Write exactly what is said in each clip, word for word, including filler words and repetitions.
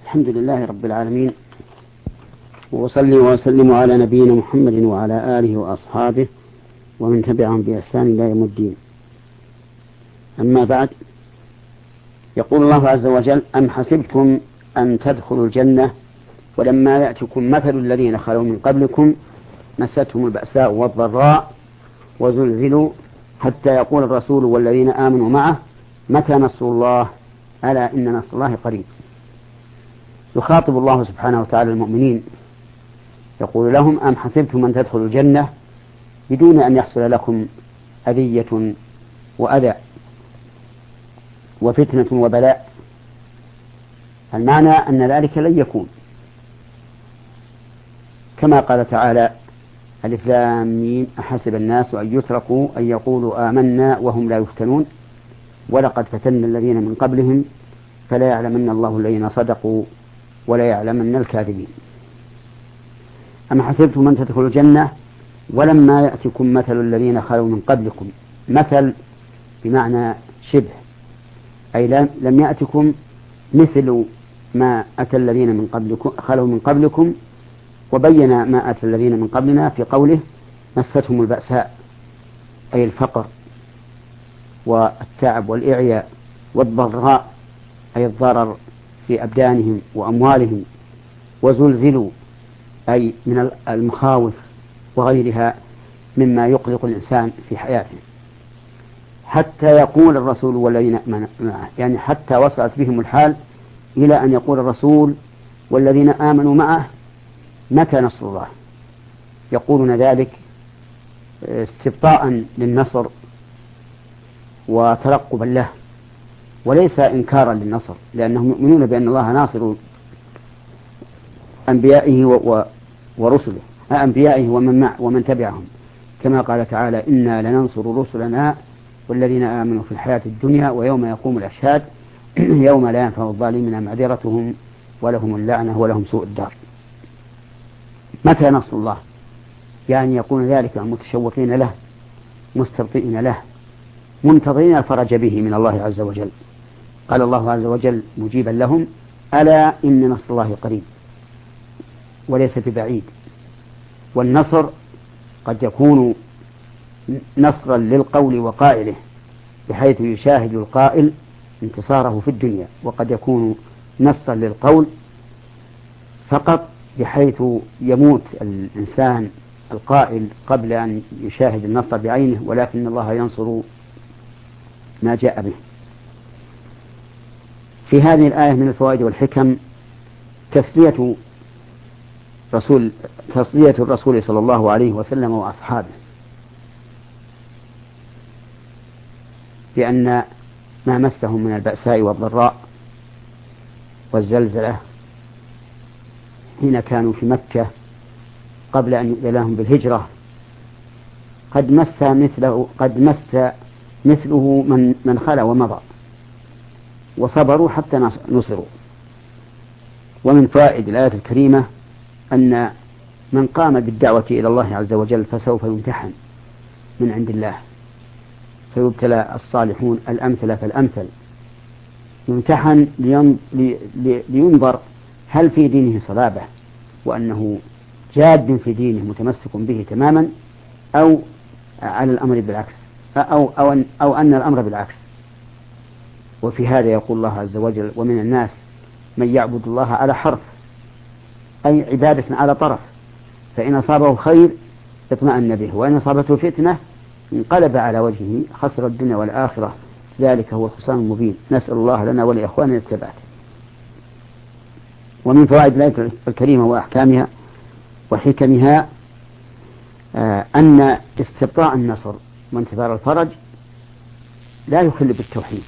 الحمد لله رب العالمين، وصلي وسلم على نبينا محمد وعلى آله وأصحابه ومن تبعهم بإحسان إلى يوم الدين. أما بعد، يقول الله عز وجل: أم حسبتم أن تدخلوا الجنة ولما يأتكم مثل الذين خلوا من قبلكم مستهم البأساء والضراء وزلزلوا حتى يقول الرسول والذين آمنوا معه متى نصر الله ألا إن نصر الله قريب. يخاطب الله سبحانه وتعالى المؤمنين يقول لهم: أم حسبتم أن تدخلوا الجنة بدون أن يحصل لكم أذية وأذى وفتنة وبلاء. المعنى أن ذلك لن يكون، كما قال تعالى: ألف لام ميم أحسب الناس أن يتركوا أن يقولوا آمنا وهم لا يفتنون ولقد فتنا الذين من قبلهم فلا يعلمن الله الذين صدقوا ولا يعلمن الكاذبين. أم حسبتم أن تدخلوا الجنة ولما يأتكم مثل الذين خلوا من قبلكم. مثل بمعنى شبه، أي لم يأتكم مثل ما أتى الذين من قبلكم خلوا من قبلكم، وبين ما أتى الذين من قبلنا في قوله: مستهم البأساء، أي الفقر والتعب والإعياء، والضراء أي الضرر في أبدانهم وأموالهم، وزلزلوا أي من المخاوف وغيرها مما يقلق الإنسان في حياته، حتى يقول الرسول والذين آمنوا معه، يعني حتى وصلت بهم الحال إلى أن يقول الرسول والذين آمنوا معه متى نصر الله. يقولون ذلك استبطاء للنصر وترقبا له، وليس إنكارا للنصر، لأنهم يؤمنون بأن الله ناصر أنبيائه ورسله أنبيائه ومن, مع ومن تبعهم، كما قال تعالى: إنا لننصر رسلنا والذين آمنوا في الحياة الدنيا ويوم يقوم الأشهاد يوم لا ينفع الظالمين معذرتهم ولهم اللعنة ولهم سوء الدار. متى نصر الله؟ يعني يكون ذلك متشوقين له، مستبطئين له، منتظرين الفرج به من الله عز وجل. قال الله عز وجل مجيبا لهم: ألا إن نصر الله قريب، وليس ببعيد. والنصر قد يكون نصرا للقول وقائله بحيث يشاهد القائل انتصاره في الدنيا، وقد يكون نصرا للقول فقط بحيث يموت الإنسان القائل قبل أن يشاهد النصر بعينه، ولكن الله ينصر ما جاء به. في هذه الآية من الفوائد والحكم تسلية رسول تسلية الرسول صلى الله عليه وسلم وأصحابه بأن ما مسهم من البأساء والضراء والزلزلة حين كانوا في مكة قبل أن يؤذن لهم بالهجرة قد مس مثله قد مس مثله من من خلا ومضى، وصبروا حتى نصروا. ومن فوائد الآية الكريمة أن من قام بالدعوة إلى الله عز وجل فسوف يمتحن من عند الله، فيبتلى الصالحون الأمثل فالأمثل، يمتحن لينظر هل في دينه صلابة وأنه جاد في دينه متمسك به تماما، أو على الأمر بالعكس أو, أو, أن أو أن الأمر بالعكس. وفي هذا يقول الله عز وجل: ومن الناس من يعبد الله على حرف، أي عبادة على طرف، فإن أصابه خير اطمأن به، وإن أصابته فتنة انقلب على وجهه خسر الدنيا والآخرة، ذلك هو الخسران المبين. نسأل الله لنا ولإخواننا الثبات. ومن فوائد الآية الكريمة وأحكامها وحكمها آه أن استبطاء النصر وانتظار الفرج لا يخل بالتوحيد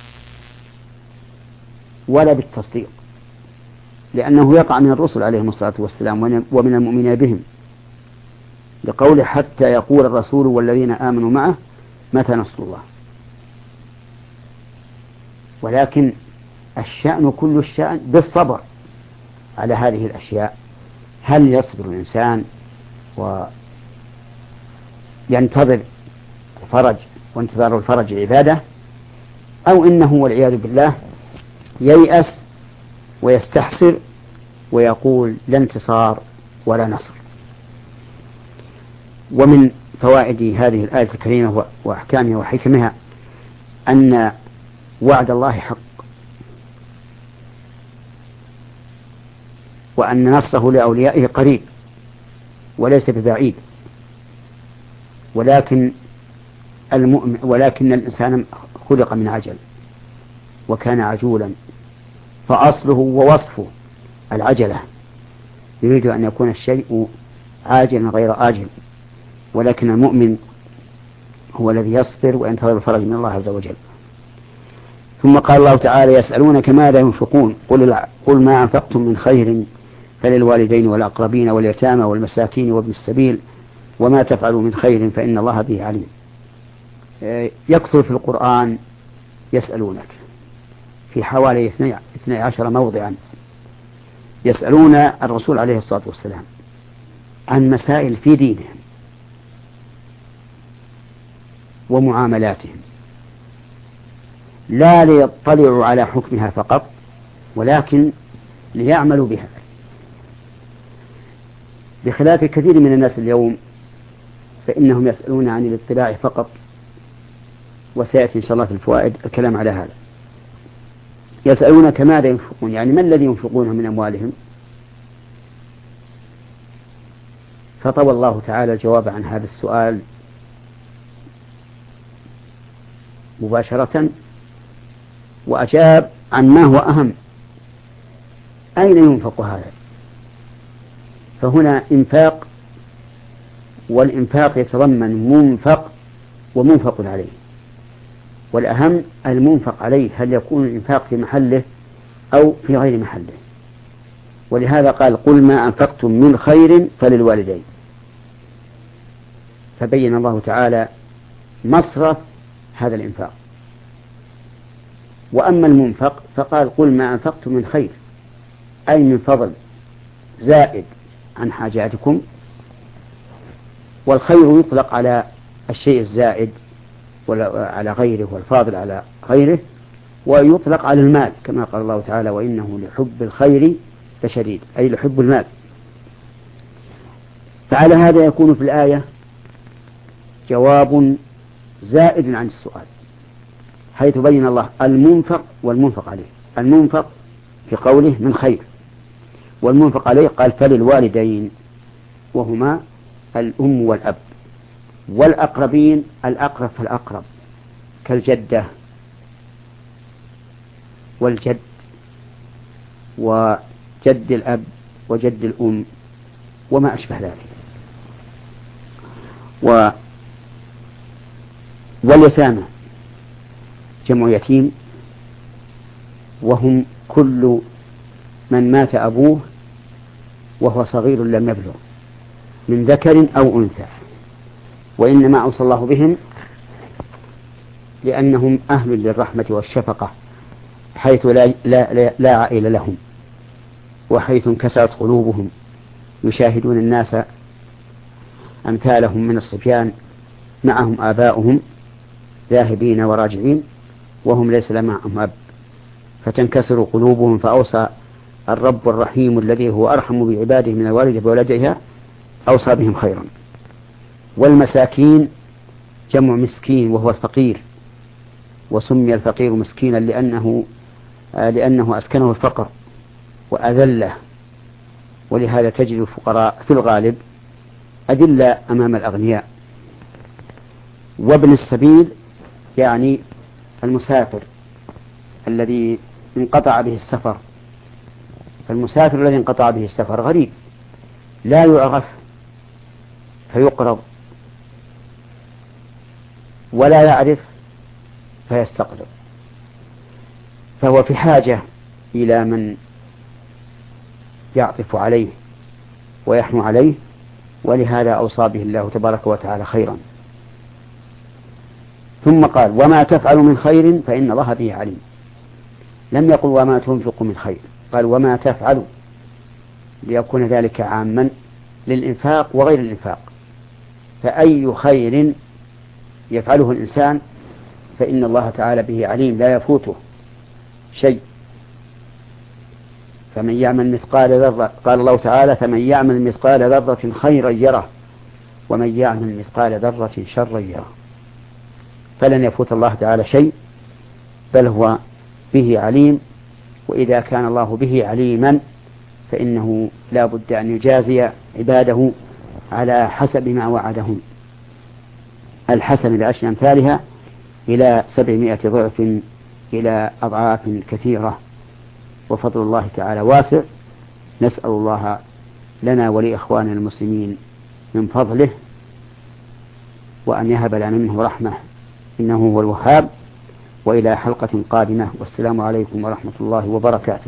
ولا بالتصديق، لأنه يقع من الرسل عليهم الصلاة والسلام ومن المؤمنين بهم، لقول: حتى يقول الرسول والذين آمنوا معه متى نصر الله. ولكن الشأن كل الشأن بالصبر على هذه الأشياء. هل يصبر الإنسان وينتظر الفرج وانتظار الفرج عبادة، أو إنه والعياذ بالله ييأس ويستحسر ويقول لا انتصار ولا نصر. ومن فوائد هذه الآية الكريمة وأحكامها وحكمها أن وعد الله حق، وأن نصره لأوليائه قريب وليس ببعيد، ولكن المؤمن ولكن الإنسان خلق من عجل وكان عجولا، فأصله ووصفه العجلة، يريد أن يكون الشيء عاجلا غير آجل، ولكن المؤمن هو الذي يصبر وينتظر الفرج من الله عز وجل. ثم قال الله تعالى يسألونك ماذا ينفقون قل, قل ما أنفقتم من خير فللوالدين والأقربين واليتامى والمساكين وابن السبيل وما تفعلوا من خير فإن الله به عليم. يكثر في القرآن يسألونك في حوالي اثني عشر موضعا، يسألون الرسول عليه الصلاة والسلام عن مسائل في دينهم ومعاملاتهم، لا ليطلعوا على حكمها فقط ولكن ليعملوا بها، بخلاف كثير من الناس اليوم فإنهم يسألون عن الاطلاع فقط، وسيأتي إن شاء الله في الفوائد الكلام على هذا. يسألونك ماذا ينفقون، يعني ما الذي ينفقونه من أموالهم؟ فطوى الله تعالى الجواب عن هذا السؤال مباشرة وأجاب عن ما هو أهم، أين ينفق هذا؟ فهنا إنفاق، والإنفاق يتضمن منفق ومنفق عليه، والأهم المنفق عليه هل يكون الإنفاق في محله أو في غير محله. ولهذا قال قل ما أنفقتم من خير فللوالدين، فبين الله تعالى مصرف هذا الإنفاق. وأما المنفق فقال قل ما أنفقتم من خير، أي من فضل زائد عن حاجاتكم، والخير يطلق على الشيء الزائد على غيره والفاضل على غيره، ويطلق على المال كما قال الله تعالى وإنه لحب الخير لشديد، أي لحب المال. فعلى هذا يكون في الآية جواب زائد عن السؤال، حيث بين الله المنفق والمنفق عليه. المنفق في قوله من خير، والمنفق عليه قال فللوالدين وهما الأم والأب، والأقربين الأقرب فالأقرب كالجدة والجد وجد الأب وجد الأم وما أشبه ذلك. و واليتامى جمع يتيم، وهم كل من مات أبوه وهو صغير لم يبلغ من ذكر أو أنثى، وإنما أوصى الله بهم لأنهم أهل للرحمة والشفقة، حيث لا, لا, لا, لا عائل لهم، وحيث انكسرت قلوبهم يشاهدون الناس أمثالهم من الصبيان معهم آباؤهم ذاهبين وراجعين وهم ليس معهم أب، فتنكسر قلوبهم. فأوصى الرب الرحيم الذي هو أرحم بعباده من الوالد بولدها أوصى بهم خيرا. والمساكين جمع مسكين وهو الفقير، وسمي الفقير مسكينا لأنه لأنه أسكنه الفقر وأذله، ولهذا تجد الفقراء في الغالب أذلة أمام الأغنياء. وابن السبيل يعني المسافر الذي انقطع به السفر، فالمسافر الذي انقطع به السفر غريب لا يعرف فيقرض ولا يعرف فيستقرض، فهو في حاجة إلى من يعطف عليه ويحنو عليه، ولهذا أوصى به الله تبارك وتعالى خيرا. ثم قال وما تفعل من خير فإن الله به عليم، لم يقل وما تنفق من خير، قال وما تفعل، ليكون ذلك عاما للإنفاق وغير الإنفاق. فأي خير يفعله الإنسان فإن الله تعالى به عليم لا يفوته شيء. فمن يعمل مثقال ذرة، قال الله تعالى فمن يعمل مثقال ذرة خيرا يره ومن يعمل مثقال ذرة شرا يره. فلن يفوت الله تعالى شيء، بل هو به عليم، وإذا كان الله به عليما فإنه لا بد أن يجازي عباده على حسب ما وعدهم. الحسن بعشر أمثالها إلى سبعمائة ضعف إلى أضعاف كثيرة، وفضل الله تعالى واسع. نسأل الله لنا ولإخواننا المسلمين من فضله، وأن يهب لنا منه رحمة إنه هو الوهاب. وإلى حلقة قادمة، والسلام عليكم ورحمة الله وبركاته.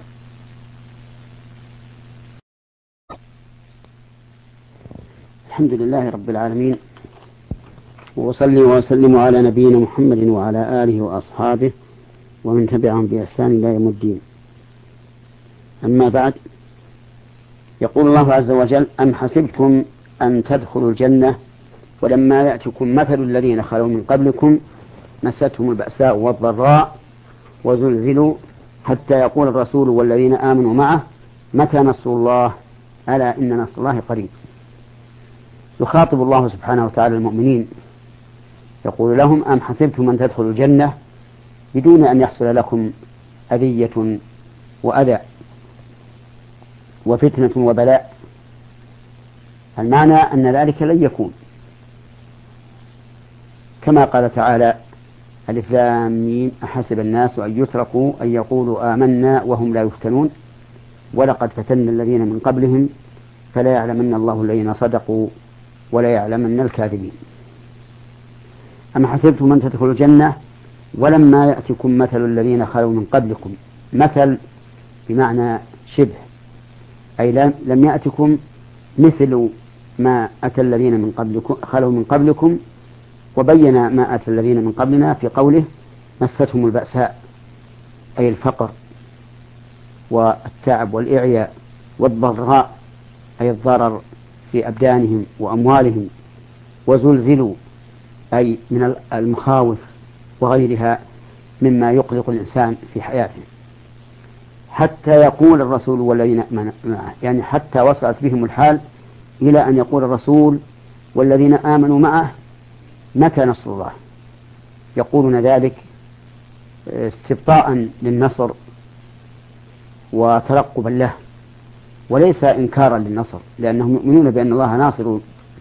الحمد لله رب العالمين، وصلي وسلم على نبينا محمد وعلى آله وأصحابه ومن تبعهم بإحسان إلى يوم الدين. أما بعد، يقول الله عز وجل أم حسبتم أن تدخلوا الجنة ولما يأتكم مثل الذين خلوا من قبلكم مستهم البأساء والضراء وزلزلوا حتى يقول الرسول والذين آمنوا معه متى نصر الله ألا إن نصر الله قريب. يخاطب الله سبحانه وتعالى المؤمنين يقول لهم أم حسبتم أن تدخلوا الجنة بدون أن يحصل لكم أذية وأذى وفتنة وبلاء. المعنى أن ذلك لن يكون، كما قال تعالى ألف لام ميم أحسب الناس أن يتركوا أن يقولوا آمنا وهم لا يفتنون ولقد فتنا الذين من قبلهم فلا يعلمن الله الذين صدقوا ولا يعلمن الكاذبين. أم حسبتم أن تدخلوا الجنة ولما يأتكم مثل الذين خلوا من قبلكم. مثل بمعنى شبه، أي لم يأتكم مثل ما أتى الذين من قبلكم خلوا من قبلكم. وبين ما أتى الذين من قبلنا في قوله مستهم البأساء، أي الفقر والتعب والإعياء، والضراء أي الضرر في أبدانهم وأموالهم، وزلزلوا أي من المخاوف وغيرها مما يقلق الإنسان في حياته، حتى يقول الرسول والذين معه، يعني حتى وصلت بهم الحال إلى أن يقول الرسول والذين آمنوا معه متى نصر الله. يقولون ذلك استبطاء للنصر وترقبا له، وليس إنكارا للنصر، لأنهم يؤمنون بأن الله ناصر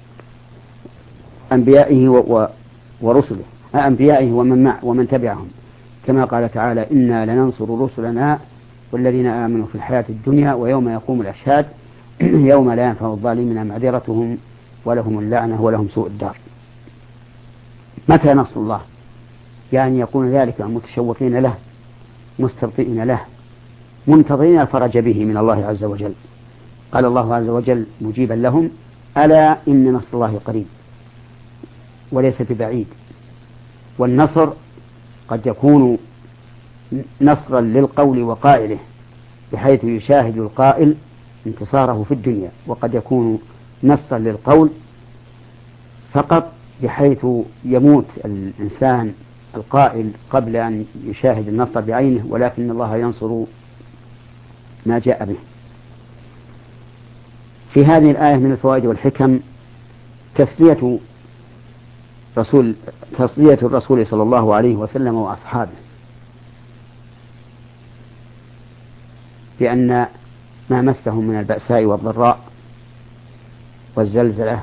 أنبيائه ورسله أنبيائه ومن مع ومن تبعهم، كما قال تعالى إنا لننصر رسلنا والذين آمنوا في الحياة الدنيا ويوم يقوم الأشهاد يوم لا ينفع الظالمين معذرتهم ولهم اللعنة ولهم سوء الدار. متى نصر الله؟ يعني يكون ذلك متشوقين له مستبطئين له منتظرين الفرج به من الله عز وجل. قال الله عز وجل مجيبا لهم ألا إن نصر الله قريب وليس ببعيد. والنصر قد يكون نصرا للقول وقائله بحيث يشاهد القائل انتصاره في الدنيا، وقد يكون نصرا للقول فقط بحيث يموت الإنسان القائل قبل أن يشاهد النصر بعينه، ولكن الله ينصر ما جاء به. في هذه الآية من الفوائد والحكم تسلية رسول تسلية الرسول صلى الله عليه وسلم وأصحابه بأن ما مسهم من البأساء والضراء والزلزلة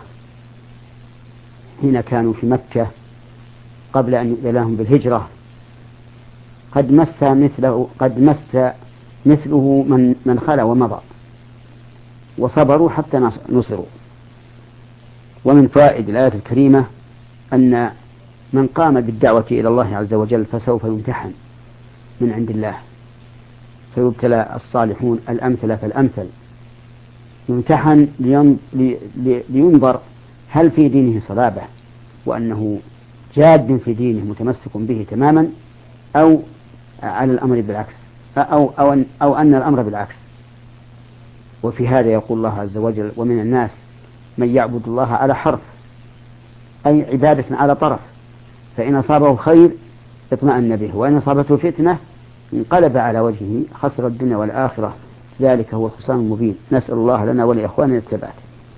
حين كانوا في مكة قبل أن يؤذن لهم بالهجرة قد مس مثله قد مس مثله من من خلا ومضى، وصبروا حتى نصروا. ومن فوائد الآية الكريمة أن من قام بالدعوة إلى الله عز وجل فسوف يمتحن من عند الله، فيبتلى الصالحون الأمثل فالأمثل، يمتحن لينظر هل في دينه صلابة وأنه جاد في دينه متمسك به تماما، أو على الأمر بالعكس أو, أو, أن أو أن الأمر بالعكس. وفي هذا يقول الله عز وجل ومن الناس من يعبد الله على حرف، أي عبادة على طرف، فإن أصابه خير اطمأن به، وإن أصابته فتنة انقلب على وجهه خسر الدنيا والآخرة ذلك هو الخسران المبين. نسأل الله لنا ولإخواننا الثبات.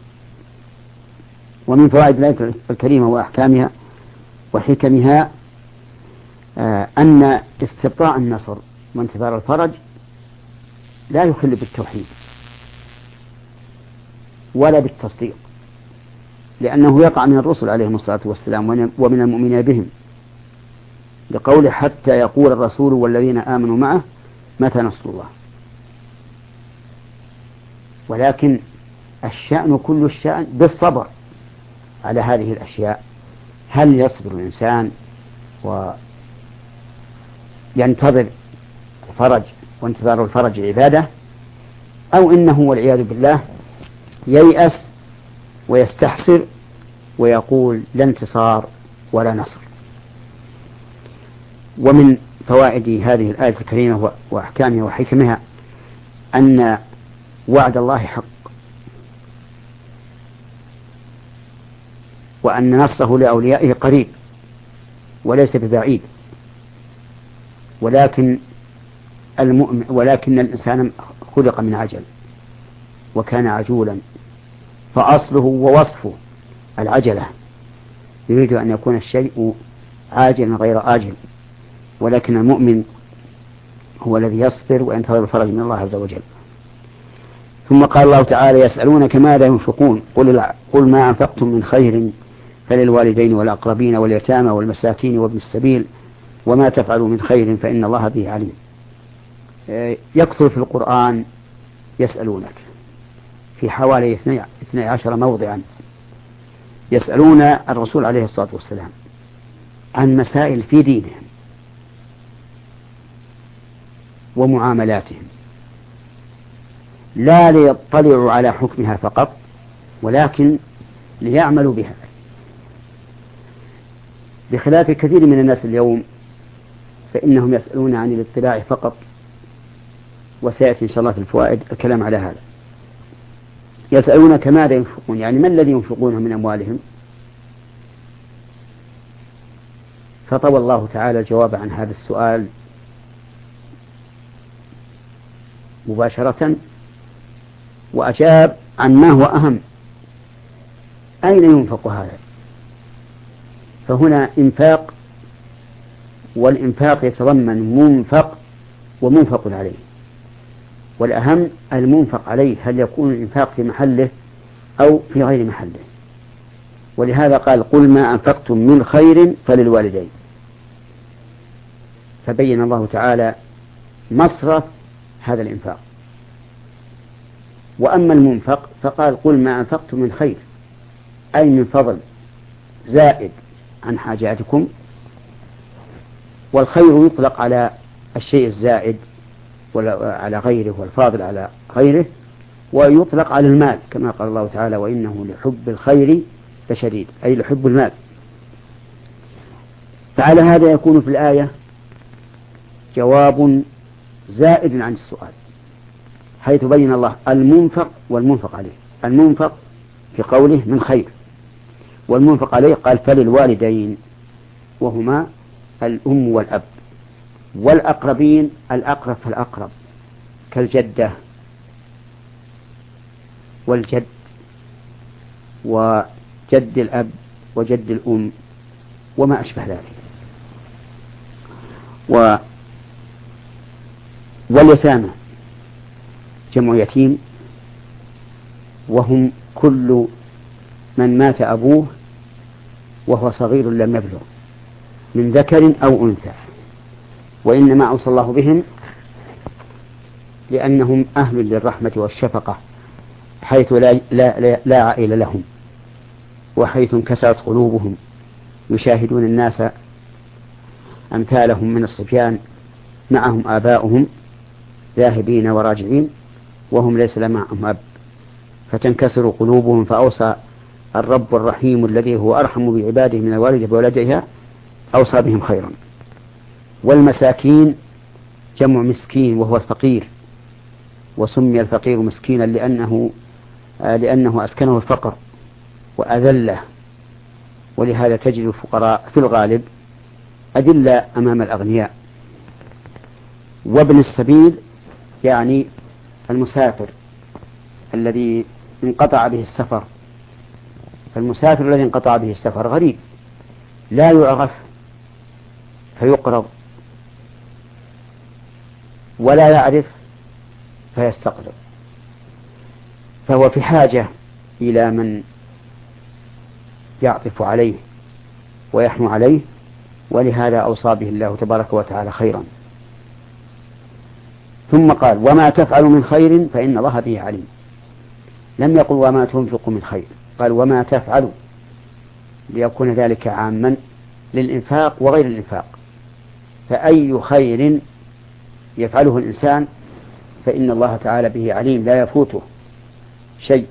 ومن فوائد الآية الكريمة وأحكامها وحكمها أن استبطاء النصر وانتظار الفرج لا يخل بالتوحيد ولا بالتصديق، لأنه يقع من الرسل عليهم الصلاة والسلام ومن المؤمنين بهم، لقوله حتى يقول الرسول والذين آمنوا معه متى نصر الله. ولكن الشأن كل الشأن بالصبر على هذه الأشياء. هل يصبر الإنسان وينتظر الفرج وانتظار الفرج عبادة، أو إنه والعياذ بالله ييأس ويستحسر ويقول لا انتصار ولا نصر؟ ومن فوائد هذه الآية الكريمة وأحكامها وحكمها أن وعد الله حق، وأن نصره لأوليائه قريب وليس ببعيد، ولكن المؤمن ولكن الإنسان خلق من عجل وكان عجولا، فأصله ووصفه العجلة، يريد أن يكون الشيء عاجلا غير آجل، ولكن المؤمن هو الذي يصبر وينتظر الفرج من الله عز وجل. ثم قال الله تعالى يسألونك ماذا ينفقون قل, قل ما أنفقتم من خير فللوالدين والأقربين واليتامى والمساكين وابن السبيل وما تفعلوا من خير فإن الله به عليم. يكثر في القرآن يسألونك في حوالي اثني عشر موضعا، يسألون الرسول عليه الصلاة والسلام عن مسائل في دينهم ومعاملاتهم، لا ليطلعوا على حكمها فقط ولكن ليعملوا بها، بخلاف كثير من الناس اليوم فإنهم يسألون عن الاطلاع فقط، وسيأتي إن شاء الله في الفوائد الكلام على هذا. يسألونك ماذا ينفقون، يعني ما الذي ينفقونه من أموالهم؟ فطوى الله تعالى الجواب عن هذا السؤال مباشرة وأجاب عن ما هو أهم: أين ينفق هذا؟ فهنا إنفاق، والإنفاق يتضمن منفق ومنفق عليه، والأهم المنفق عليه، هل يكون الإنفاق في محله أو في غير محله. ولهذا قال قل ما أنفقتم من خير فللوالدين، فبين الله تعالى مصرف هذا الإنفاق. وأما المنفق فقال قل ما أنفقتم من خير، أي من فضل زائد عن حاجاتكم. والخير يطلق على الشيء الزائد على غيره والفاضل على غيره، ويطلق على المال كما قال الله تعالى وإنه لحب الخير لشديد، أي لحب المال. فعلى هذا يكون في الآية جواب زائد عن السؤال، حيث بين الله المنفق والمنفق عليه. المنفق في قوله من خير، والمنفق عليه قال فللوالدين، وهما الأم والأب، والأقربين الأقرب فالأقرب كالجدة والجد وجد الأب وجد الأم وما أشبه ذلك. و واليتامى جمع يتيم، وهم كل من مات أبوه وهو صغير لم يبلغ من ذكر أو أنثى، وإنما أوصى الله بهم لأنهم أهل للرحمة والشفقة، حيث لا, لا, لا, لا عائل لهم، وحيث انكسرت قلوبهم يشاهدون الناس أمثالهم من الصبيان معهم آباؤهم ذاهبين وراجعين وهم ليس معهم أب، فتنكسر قلوبهم. فأوصى الرب الرحيم الذي هو أرحم بعباده من الوالد بولدها أوصى بهم خيرا. والمساكين جمع مسكين وهو الفقير، وسمي الفقير مسكينا لأنه لأنه أسكنه الفقر وأذله، ولهذا تجد الفقراء في الغالب أذلة أمام الأغنياء. وابن السبيل يعني المسافر الذي انقطع به السفر. فالمسافر الذي انقطع به السفر غريب لا يعرف فيقرض، ولا يعرف فيستقرض، فهو في حاجة إلى من يعطف عليه ويحنو عليه، ولهذا أوصى به الله تبارك وتعالى خيرا. ثم قال وما تفعل من خير فإن الله به عليم. لم يقل وما تنفق من خير، قال وما تفعل، ليكون ذلك عاما للإنفاق وغير الإنفاق. فأي خير يفعله الإنسان فإن الله تعالى به عليم لا يفوته شيء.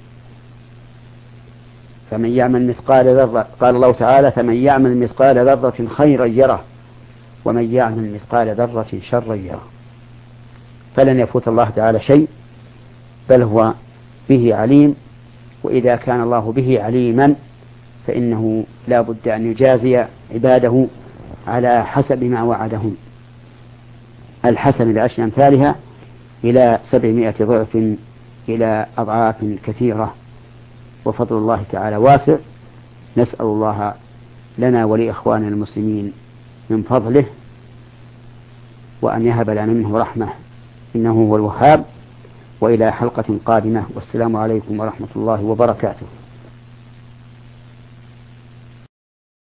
فمن يعمل مثقال ذرة، قال الله تعالى فمن يعمل مثقال ذرة خيرا يره ومن يعمل مثقال ذرة شرا يره. فلن يفوت الله تعالى شيء، بل هو به عليم. وإذا كان الله به عليما فإنه لا بد أن يجازي عباده على حسب ما وعدهم. الحسن بعشر أمثالها إلى سبعمائة ضعف إلى أضعاف كثيرة، وفضل الله تعالى واسع. نسأل الله لنا ولإخواننا المسلمين من فضله، وأن يهب لنا منه رحمة إنه هو الوهاب. وإلى حلقة قادمة، والسلام عليكم ورحمة الله وبركاته.